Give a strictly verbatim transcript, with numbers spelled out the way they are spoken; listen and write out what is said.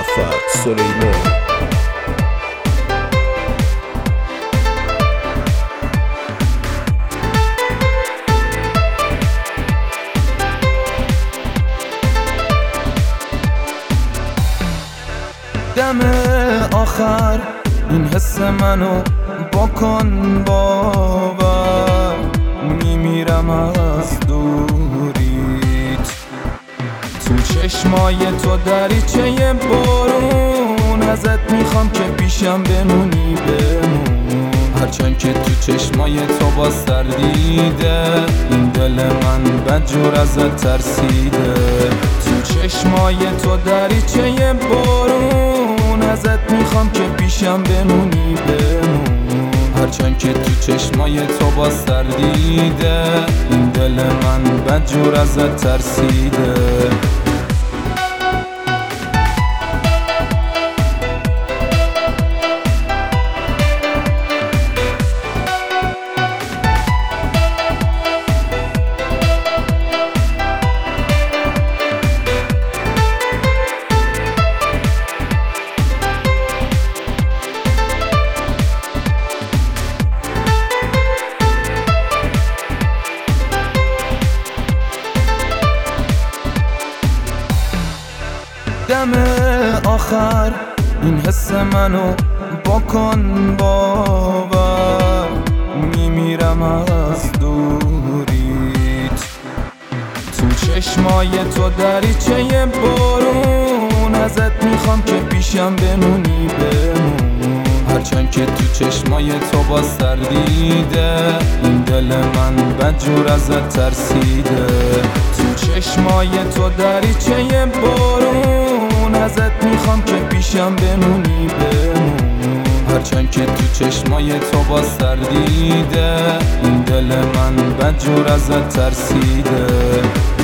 جعفر سلیمان. دم آخر این حس منو بکن باور، میمیرم از دوریت. تو چشمای تو دریچه بارون، ازت میخوام که پیشم بمونی بمون. هرچند که تو چشمای تو با سردیده، این دل من بدجور ازت ترسیده. تو چشمای تو دریچه بارون، ازت میخوام که پیشم بمونی بمون. هرچند که تو چشمای تو با سردیده، این دل من بدجور ازت ترسیده. دم آخر این حس منو بکن باور، میمیرم از دوریت. تو چشمای تو دریچه بارون، ازت میخوام که پیشم بمونی بمون. هرچند که تو چشمای تو با سردیده، این دل من بدجور ازت ترسیده. تو چشمای تو دریچه بارون، ازت میخوام که پیشم بمونی بمون. هرچند که تو چشمای تو با سردیده، این دل من بدجور ازت ترسیده.